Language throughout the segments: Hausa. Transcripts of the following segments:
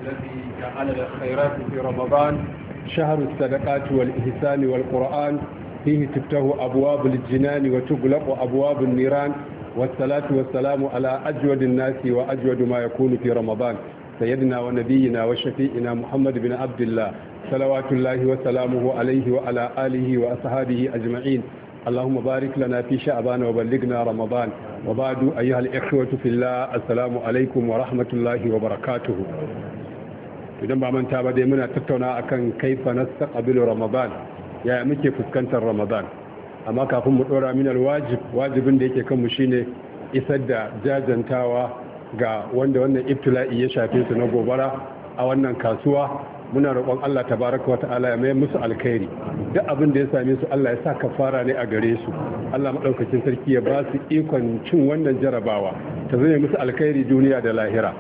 الذي جعل الخيرات في رمضان شهر الصدقات والإحسان والقرآن فيه تفتح أبواب الجنان وتغلق أبواب النيران والصلاة والسلام على أجود الناس وأجود ما يكون في رمضان سيدنا ونبينا وشفيئنا محمد بن عبد الله صلوات الله وسلامه عليه وعلى آله وأصحابه أجمعين. اللهم بارك لنا في شعبان وبلغنا رمضان. وبعد أيها الإخوة في الله السلام عليكم ورحمة الله وبركاته. idan ba manta ba dai muna tattauna akan kaifa nastaqbilu ramadan, ya muke fuskantar ramadan. Amma kafin mu dora min wajibin da yake kanmu shine isar da jajantawa ga wanda wannan ibtila'i ya shafe su na gobara a wannan kasuwa. Muna roƙon Allah tabaraka wata'ala ya mai musu alkhairi, duk abin da ya same su Allah ya sa kafara ne a gare su. Allah madaukakin sarki ya ba su ikon cin wannan jarabawa ta zame musu alkhairi duniya da lahira.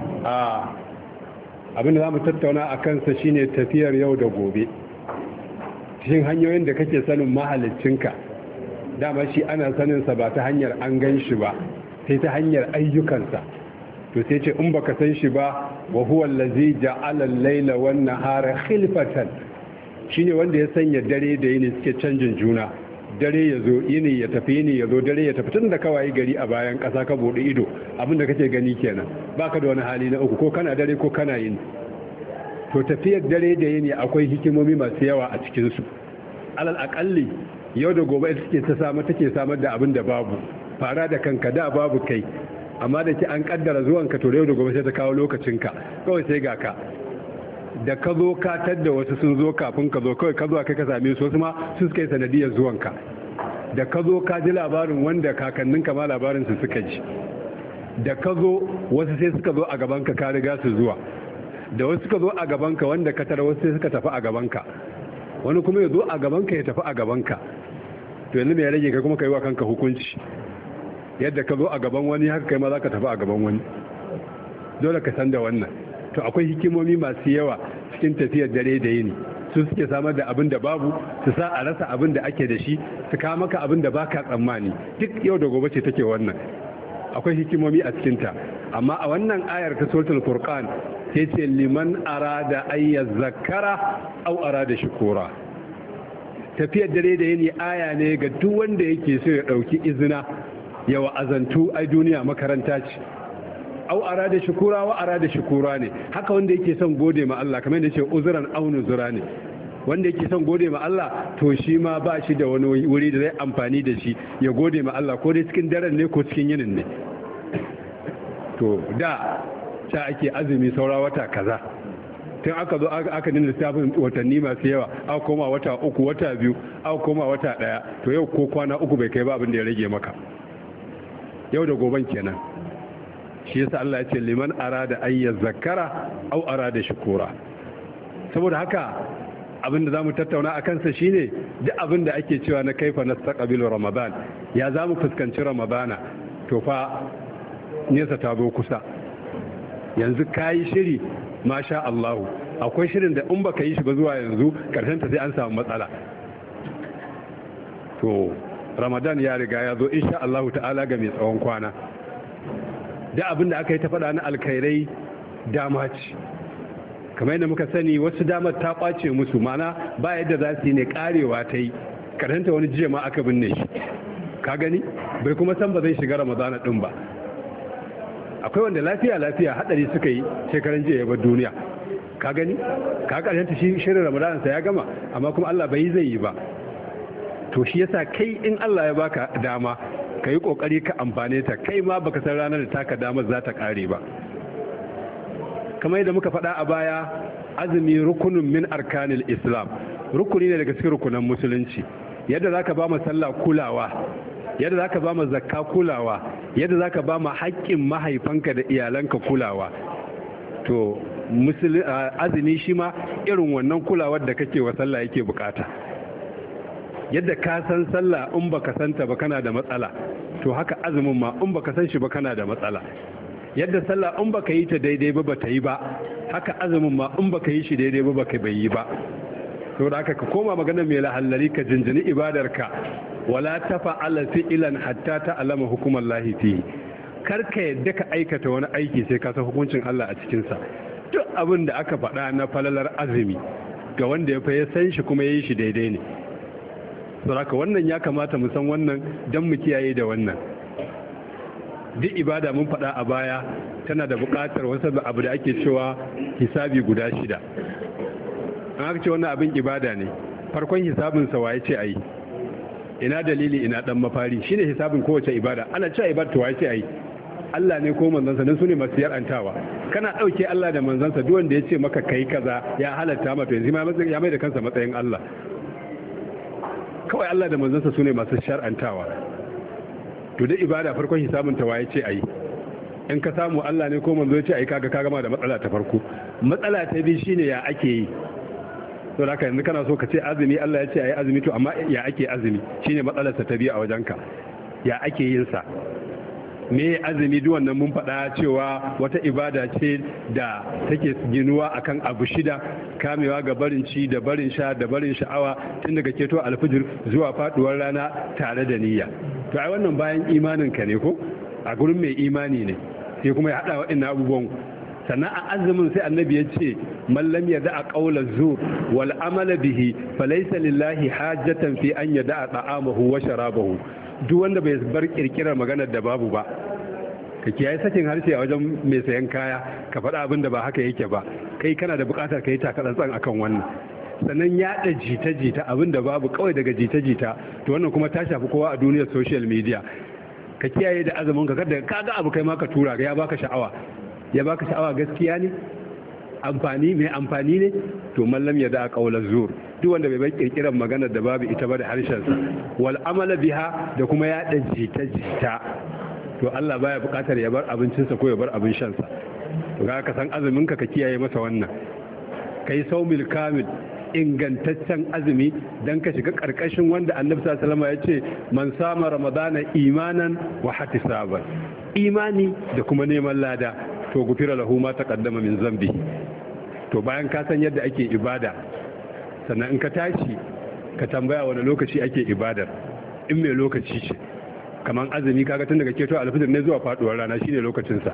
Abin da za mu tattauna a kansa shine tafiyar yau da gobe, cikin hanyoyin da kake sanin mahaliccinka. Dama shi ana saninsa ba ta hanyar an gan shi ba, sai ta hanyar ayyukansa. To sai ce in baka san shi ba, wa huwa allazi ja'ala al-laila wan nahara khilfatan, shine wanda ya sanya dare da yini suke canjin juna. Dare ya zo, yini ya tafi, yini ya zo, dare ya tafi. Tun da kawai gari a bayan ƙasa ka bude ido, abin da kake gani kenan. Baka da wani hali na uku, ko kana dare ko kana yini. To tafiyar dare da yini akwai hikimomi masu yawa a cikin su. Alal akalli yau da gobe take samar da abin da babu. Fara da kanka, da babu kai, amma da ke an kaddara zuwanka, to yau da gobe sai ta kawo lokacinka, kawai sai ga ka da ka zo ka tadda wasu sun zo kafin ka zo, kawai ka zo kai ka same su, wasu ma su suka yi sanadiyar zuwanka. Da ka zo ka ji labarin wanda kakanninka ma labarin su suka ji. Da ka zo wasu sai suka zo a gabanka, ka riga su zuwa. Da wasu suka zo a gabanka wanda ka tara, wasu sai suka tafi a gabanka, wani kuma ya zo a gabanka ya tafi a gabanka. To yanzu me ya rage ka kuma ka yi wa kanka hukunci? Yadda ka zo a gaban wani haka kai ma za ka tafi a gaban wani. Dole ka san da wannan. To akwai hikimomi masu yawa cikin tafiyar dare da yini. Su suke samar da abin da babu, su sa a rasa abin da ake da shi, su kawo maka abin da baka tsammani. Duk yau da gobe ce take wannan. Akwai hikimomi a cikinta. Amma a wannan ayar ta suratul furqan sai ce liman arada ayyaz zakara aw arada shukura. Tafiyar dare da yini aya ne ga duk wanda yake so ya dauki izina, ya wa'azantu. Ai duniya makaranta ce. Au arada shukura wa arada shukura ne. Haka wanda yake son gode ma Allah, kamar yadda ce uzran aw nuzura ne. Wanda yake son gode ma Allah, to shi ma ba shi da wani wuri da zai amfani da shi ya gode ma Allah, ko dai cikin daren ne ko cikin yinin ne. To da ta ake azumi saura wata kaza, tun aka zo aka nuna lissafin watanni masu yawa, aka koma wata uku, wata biyu, aka koma wata daya. To yau ko kwana uku bai kai ba abin da ya rage maka. Yau da goben kenan. Shi yasa Allah ya ce liman arada ayyaz zakara aw arada shukura. Saboda haka abin da zamu tattauna a kansa shine duk abin da ake cewa na kaifa nastaqbilu ramadan, ya zamu fuskanci ramadana. To fa nesa ta zo kusa. Yanzu kayi shiri, masha Allah. Akwai shirin da in baka yi shi ba zuwa yanzu karshen ta sai an samu matsala. To ramadan ya riga ya zo insha Allah ta'ala ga mai tsawon kwana. Da abin da aka yi ta faɗa na alkhairai dama ce, kamar yadda muka sani wasu damar ta ƙwace musu, mana ba yadda za su yi ne, ƙarewa ta yi, karanta wani jiya ma aka binne shi, ka gani bai kuma san ba zai shiga ramadana ɗin ba. Akwai wanda lafiya haɗari suka yi shekaran jiya ya bar duniya, ka gani ka karanta shi shirin ramadanansa ya gama, amma kuma Allah bai zai yi ba. To shi yasa kai in Allah ya baka dama, ka yi ƙoƙari ka amfane ta, kai ma baka san ranar da taka damar za ta ƙare ba. Kamar yadda muka faɗa a baya, azumi rukunin min arkanil islam, rukuni ne daga cikin rukunan musulunci. Yadda za ka ba mu sallah kulawa, yadda za ka ba mu zakka kulawa, yadda za ka ba mu haƙƙin mahaifanka da iyalanka kulawa, to azumi shi ma irin wannan kulawar da kake wa sallah yake bukata. Yadda ka san sallah in baka santa ba kana da matsala, to haka azumin ma in baka san shi ba kana da matsala. Yadda sallah in baka yi ta daidai ba bata yi ba, haka azumin ma in baka yi shi daidai ba baka bai yi ba. saboda haka ka koma magana mai lahallari ka jinjini ibadarka wala tafa'ala fi'lan hatta ta'lama hukumallahi fihi. Karka yadda ka aikata wani aiki sai ka san hukuncin Allah a cikin sa. duk abin da aka faɗa na falalar azumi ga wanda ya fa san shi kuma ya yi shi daidai ne. saboda wannan ya kamata mu san wannan don mu kiyaye da wannan. Duk ibada mun faɗa a baya tana da buƙatar wasu abu da ake cewa hisabi guda 6. an aka ce wannan abin ibada ne, farkon hisabinsa waye ce a yi, ina dalili ina dan mafari, shine hisabin kowace ibada. ana cewa ibada to waye ce a yi, Allah ne ko manzansa, dan su ne masu yarantawa. kana ɗauke Allah da manzansa, duk wanda ya ce maka kai kaza ya halatta mata, yanzu ya mai da kansa matsayin Allah. kawai Allah da manzansa su ne masu shar'antawa. to da ibada farkon hisabin ta waye ce a yi, in ka samu Allah ne ko manzo ya ce a yi, kaga ka gama da matsala ta farko. matsala ta biyu shine ya ake yi. to haka yanzu kana so ka ce azumi, Allah ya ce a yi azumi, to amma ya ake azumi, shine matsalarsa ta biyu a wajenka. ya ake yin sa, me azumi? duk wannan mun faɗa cewa wata ibada ce da take ginuwa akan abu 6: kamewa ga barin ci da barin sha da barin sha'awa tun daga keto alfijir zuwa faduwar rana tare da niyya. to ai wannan bayan imanin ka ne ko a gurin mai imani ne, sai kuma ya hada waɗannan abubuwan. sannan a azumin sai annabi ya ce mallam ya da'a qawla zur wal amala bihi falaysa lillahi hajjatan fi an yada'a ta'amahu wa sharabahu. duk wanda bai bar kirkirar maganar da babu ba, ka kiyaye sakin harshe a wajen mai sayan kaya ka faɗa abin da ba haka yake ba, kai kana da buƙatar ka yi takatsantsan akan wannan. sannan yaɗa jita-jita abin da babu kawai daga jita-jita, to wannan kuma ta shafi kowa a duniyar social media. ka kiyaye da azumin ka, kada ka ga abu kai ma ka tura ya baka sha'awa, gaskiya ne, amfani mai amfani ne, to mallam ya da qawla zur. duk wanda bai bai kirkirar maganar da babu ita ba da harshensa, wal amala biha da kuma yaɗa jita-jita, to Allah baya buƙatar ya bar abincinsa ko ya bar abin shansa. to ga ka san azumin ka kiyaye masa wannan. kai saumil kamil, ingantaccen azumi, dan ka shiga karkashin wanda Annabi sallallahu alaihi wasallam ya ce man sama ramadana imanan wa ihtisaban, imani da kuma neman lada, to gufira lahu ma taqaddama min zambi. to bayan ka san yadda ake ibada, sannan in ka tashi ka tambaya wani lokaci ake ibadar. in mai lokaci ce kamar azumi, kaga tun daga keto alfijir ne zuwa faduwar rana shine lokacinsa.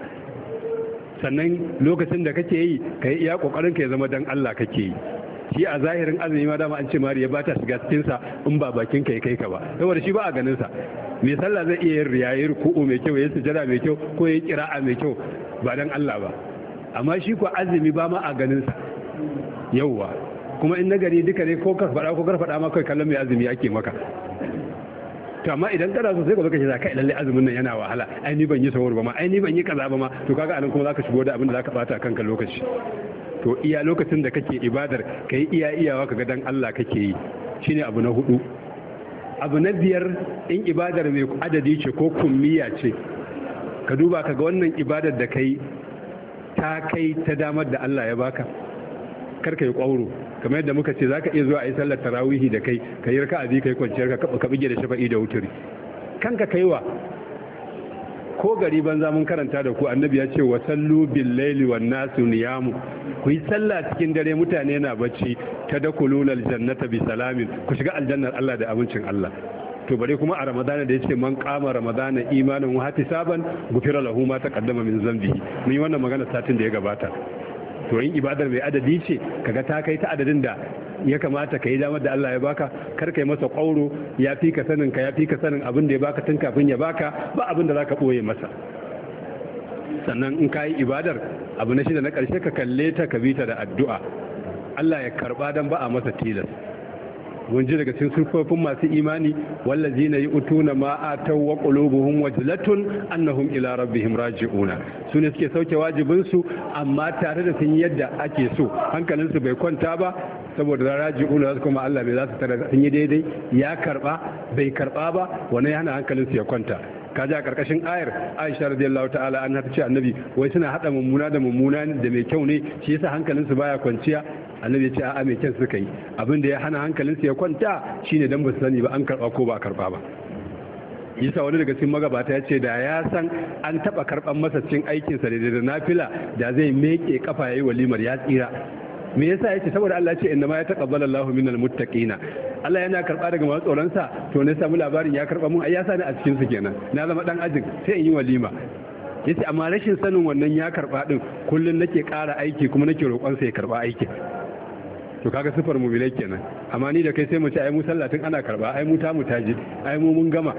sannan lokacin da kake yi ka yi iya kokarin ka ya zama dan Allah kake yi. shi a zahirin azumi ma dama an ce mariya ba ta shiga cikin sa in ba bakin ka kai ka ba, saboda shi ba a ganin sa. mai sallah zai iya yin riya, yayin ruku'u mai kyau, yayin sujada mai kyau, ko yayin qira'a mai kyau, ba dan Allah ba. amma shi ko azumi ba ma a ganin sa. yauwa kuma in nagari duka ne, ko ka faɗa ko kar faɗa ma kai kallon mai azumi ake maka. to amma idan kana so sai ka zo ka ce kai lalle azumin nan yana wahala, ai ni ban yi sahur ba ma, ai ni ban yi kaza ba ma, to kaga anan kuma zaka shigo da abin da zaka bata kanka lokaci. to iya lokacin da kake ibadar kai iyawa kaga dan Allah kake yi, shine abu na 4. abu na 5, in ibadar mai adadi ce ko kummiya ce, ka duba kaga wannan ibadar da kai ta kai ta damar da Allah ya baka, kar ka yi kwauro. kamar yadda muka ce zaka iya zuwa a yi sallar tarawihi da kai, ka yi raka'a biyu kai kwanciyar ka bige da shafa'i da wuturi, kanka kaiwa. ko gari banza mun karanta da ku, annabi ya ce wa sallu bil laili wan nasu niyamu, ku yi sallah cikin dare mutane na bacci, tadkhulul jannata bi salamin, ku shiga aljannar Allah da abincin Allah. to bare kuma a ramadana da yace man qama ramadana imanan wa ihtisaban gufira lahu ma taqaddama min zambihi, mun yi wannan magana satin da ya gabata. to yin ibadar mai adadi ce, kaga ta kai ta adadin da ya kamata ka yi damar da Allah ya baka, kar kai masa ƙwauro, ya fi ka sanin abin da ya baka tun kafin ya baka, ba abin da zaka ɓoye masa. sannan in ka yi ibadar, abu na 6 na ƙarshe, ka kalle ta ka bi ta da addu'a. Allah ya karɓa dan ba a masa tilas. mun ji daga cikin sufofin masu imani, wallazina yu'tuna ma ataw wa qulubuhum wajlatun annahum ila rabbihim raji'una. sune suke sauke wajibin su, amma tare da sun yadda ake so, hankalin su bai kwanta ba, saboda raji'una kuma Allah bai za su tare sun yi daidai, ya karba bai karba ba, wannan yana hankalin su ya kwanta. kaji a karkashin ayar Aisha radiyallahu ta'ala an ta ce annabi wai suna hada mummuna da mai kyau ne, shi yasa hankalin su baya kwanciya. annabi ya ce a'a mai kyan suka yi, abin da ya hana hankalin su ya kwanta shine dan ba su sani ba an karba ko ba karba ba. yasa wani daga cikin magabata ya ce da ya san an taba karban masa cikin aikin sa da nafila, da zai meke kafa yayi walimar ya tsira. me yasa yace saboda Allah ya ce inna ma yataqabbalu Allahu minal muttaqina, Allah yana karba daga masu tsoron sa. to ne samu labarin ya karba mun ai ya sani a cikin su kenan, na zama dan ajin sai in yi walima. yace amma rashin sanin wannan ya karba din kullun nake ƙara aiki kuma nake roƙon sa ya karba aiki. To kaga sifar mu'minai kenan. Amma ni da kai sai mu ce ai mu sallatin ana karba, ai mu ta mu taji, ai mu mun gama.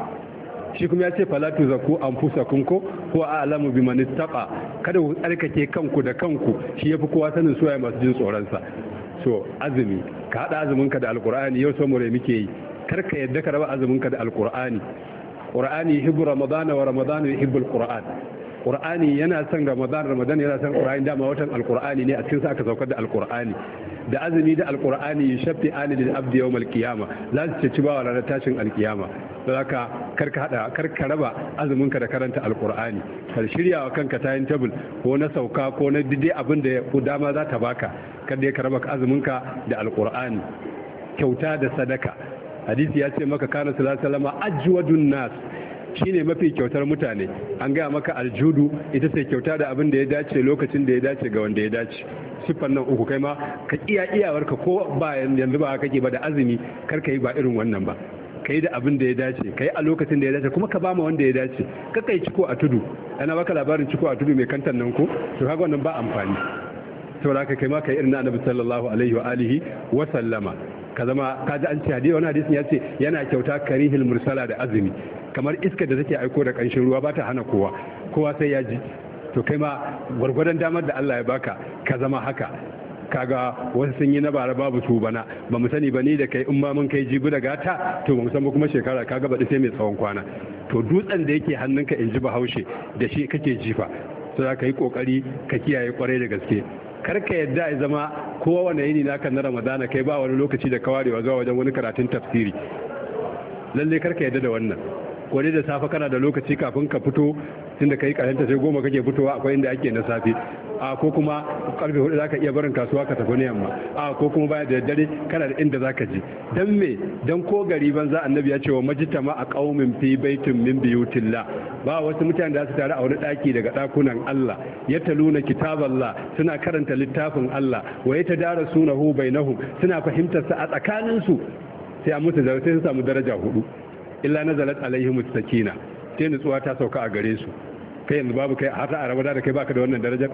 Shi kuma ya ce falatu zaku anfusakum ko a'lamu biman ittaqa, kada ku tsarkake kanku da kanku, shi yafi kowa sanin suwaye masu jin tsoron sa. So azumi, ka hada azumin ka da alqur'ani, yau so mure muke yi, kar ka yadda ka raba azumin ka da alqur'ani. Qur'ani yuhibbu ramadana wa ramadanu yuhibbu alqur'an. Qur'ani yana son ramadan yana son qur'ani, dama watan alqur'ani ne, a cikin sa aka saukar da alqur'ani. Da azumi da alqur'ani yashfi ani lil abdi yawm alqiyama, za su ci bawa ranar tashin alqiyama. Don haka karka raba azumin ka da karanta alqur'ani, ka shirya wa kanka tayin tabul ko na sauka ko na dide abin da dama za ta baka, kada ka raba azumin ka da alqur'ani. Kyauta da sadaka, hadisi ya ce maka kana sallallahu alaihi wasallam ajwadun nas, shine mafi kyautar mutane. An gaya maka aljudu ita ce kyauta da abin da ya dace lokacin da ya dace ga wanda ya dace. Siffar nan uku kai ma ka iyawarka ko ba yanzu ba kake ba da azumi, kar ka yi ba irin wannan ba, ka yi da abin da ya dace, ka yi a lokacin da ya dace, kuma ka ba ma wanda ya dace. Ka kai ciko a tudu, ana baka labarin ciko a tudu mai kantan nan ko, to kaga wannan ba amfani. saboda haka kai ma kai irin annabi sallallahu alaihi wa alihi wa sallama, ka zama ka ji an ce hadisi, wani hadisin ya ce yana kyauta karihil mursala da azumi, kamar iska da take aiko da kanshin ruwa ba ta hana kowa sai ya ji. To kai ma gwargwadon damar da Allah ya baka ka zama haka. Kaga wasu sun yi na bara babu su bana, ba mu sani ba ni da kai in ma mun kai jibi da gata, to ba mu san ba kuma shekara kaga baɗi sai mai tsawon kwana. To dutsen da yake hannunka in ji Bahaushe da shi kake jifa, sai ka yi kokari ka kiyaye kwarai da gaske. Kar ka yadda ya zama kowane yini naka na Ramadana kai ba wani lokaci da kawarewa zuwa wajen wani karatun tafsiri. Lalle kar ka yadda da wannan. Ko dai da safe kana da lokaci kafin ka fito, tunda kai karanta sai 10 kake fitowa, akwai inda ake na safe. Ko kuma karfe 4 zaka iya barin kasuwa ka tafi ne yamma. Ko kuma baya da daddare kana da inda zaka je. Dan me? Dan ko gari banza annabi ya ce wa majtama a qaumin fi baitin min biyutillah. Ba wasu mutane da su tare a wani daki daga dakunan Allah, ya taluna kitaballah, suna karanta littafin Allah, wa yatadarasunahu bainahum, suna fahimtar sa a tsakanin su, sai a musu sai su samu daraja 4. Illa nazalat alaihimus sakina, sai nutsuwa ta sauka a gare su. Kai yanzu babu kai har a rabada da kai baka da wannan darajar.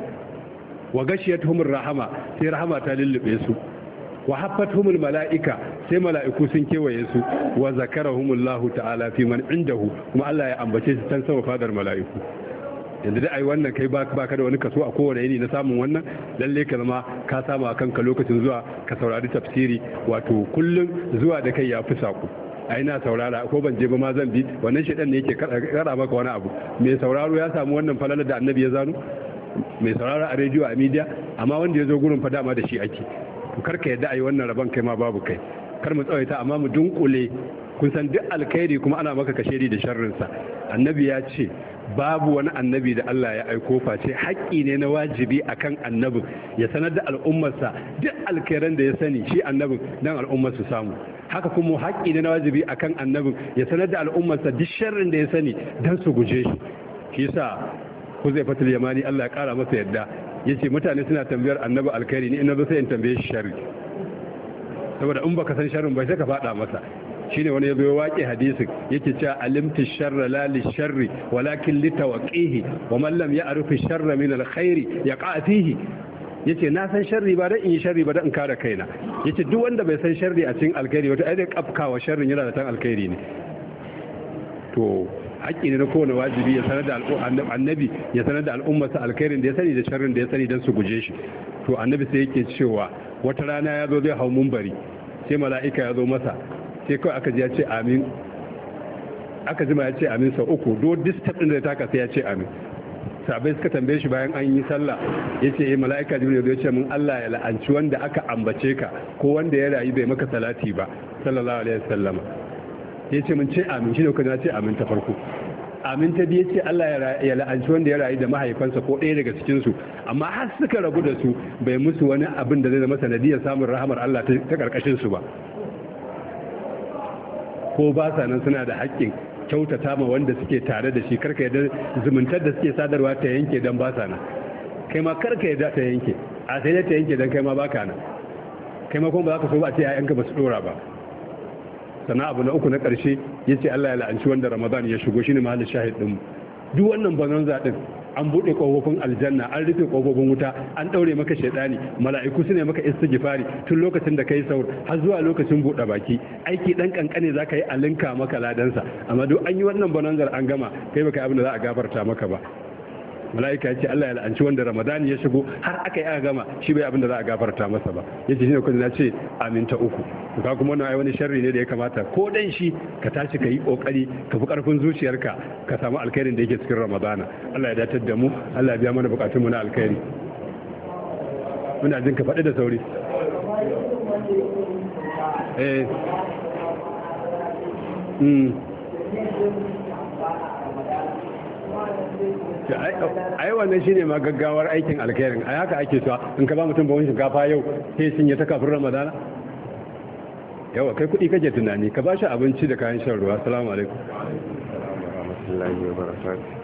Wa gashiyatuhumur rahama, sai rahama ta lullube su. Wa haffatuhumul malaika, sai mala'iku sun kewaye su. Wa zakarahumullahu ta'ala fi man indahu, kuma Allah ya ambace su tan sama fadar mala'iku. Yanzu dai ai wannan kai baka da wani kaso a kowane yini na samun wannan, lalle ka zama ka samu a kanka lokacin zuwa ka saurari tafsiri, wato kullum zuwa da kai ya fi saku. Ai na saurara ko ban je ba ma zan bi, wannan shedan ne yake kada maka wani abu. Mai sauraro ya samu wannan falalar da annabi ya zano, mai sauraro a rediyo a media, amma wanda ya zo gurin fa dama da shi ake. To karka yadda ai wannan rabon kai ma babu kai, kar mu tsawaita amma mu dunkule. Kun san duk alkhairi kuma ana maka kashedi da sharrinsa. Annabi ya ce babu wani annabi da Allah ya aiko face haƙƙi ne na wajibi akan annabin ya sanar da al'ummarsa duk alkhairan da ya sani shi annabin dan al'ummar su samu. Haka kuma haƙƙi ne na wajibi akan annabin ya sanar da al'ummarsa duk sharrin da ya sani dan su guje shi. Shi yasa Huzaifatul Yamani Allah ya kara masa yadda yace mutane suna tambayar annabi alkhairi, ni ina zo sai in tambaye shi sharri, saboda in baka san sharrin ba sai ka faɗa masa. Shine wani yazo ya waƙe hadisin yake cewa alimtu sharra la li sharri walakin li tawqihi wa man lam ya'rif sharra min al khairi yaqa fihi. Yace na san sharri ba dan in yi sharri ba dan in kare kaina. Yace duk wanda bai san sharri a cikin alkhairi wato ai dai kafkawa sharrin yana da tan alkhairi ne. To haƙƙi ne na kowane wajibi ya sanar da annabi ya sanar da al'ummarsa alkhairin da ya sani da sharrin da ya sani dan su guje shi. To annabi sai yake cewa wata rana ya zo zai hau munbari, sai mala'ika ya zo masa, sai kawai aka ji ya ce amin, aka jima ya ce amin sau 3, do distab ɗin da ya taka sai ya ce amin. Sabai suka tambaye shi bayan an yi sallah, ya ce mala'ika jibril ya ce mun Allah ya la'anci wanda aka ambace ka ko wanda ya rayu bai maka salati ba sallallahu alaihi wasallam. Ya ce mun ce amin, shi ne kuka ce amin ta farko. Amin ta biyu ce Allah ya la'anci wanda ya rayu da mahaifansa ko ɗaya daga cikinsu, amma har suka rabu da su bai musu wani abin da zai zama sanadiyar samun rahamar Allah ta karkashin su ba. Ko ba sa nan suna da haƙƙin kyautata ma wanda suke tare da shi, karka yadda zumuntar da suke sadarwa ta yanke don ba sa nan, kai ma karka yadda ta yanke, a sai dai ta yanke don kai ma baka nan, kai ma kuma ba za ka so ba a ce ‘ya'yanka ba su ɗora ba. Sannan abu na 3 na ƙarshe ya ce Allah ya la'anci wanda Ramadan ya shigo, shi ne mahallin shahid ɗin. duk wannan bonanza din an buɗe ƙofofin aljanna, an rufe ƙofofin wuta, an ɗaure maka shaidani, mala'iku su ne maka istighfari tun lokacin da kai saur har zuwa lokacin buɗe baki. Aiki ɗan ƙanƙane za ka yi alinka maka ladansa, amma duk an yi wannan bonanzar an gama, kai baka abin da za a gafarta maka ba. Mala'ika ya ce Allah ya la'anci wanda Ramadani ya shigo har aka yi aka gama shi bai abin da za a gafarta masa ba. Yace shine kun na ce amin ta uku. To ka kuma wannan ai wani sharri ne da ya kamata ko dan shi ka tashi ka yi kokari ka fi karfin zuciyarka ka samu alkhairin da yake cikin Ramadana. Allah ya datar da mu, Allah ya biya mana bukatun mu na alkhairi. Muna jin ka faɗi da sauri. Ai wannan shine ma gaggawar aikin alkhairin. Ai haka ake so in ka ba mutum bawon shinkafa yau sai sun yi ta kafin Ramadana. Yawa kai kuɗi kake tunani ka ba shi abinci da kayan shan ruwa. Assalamu alaikum.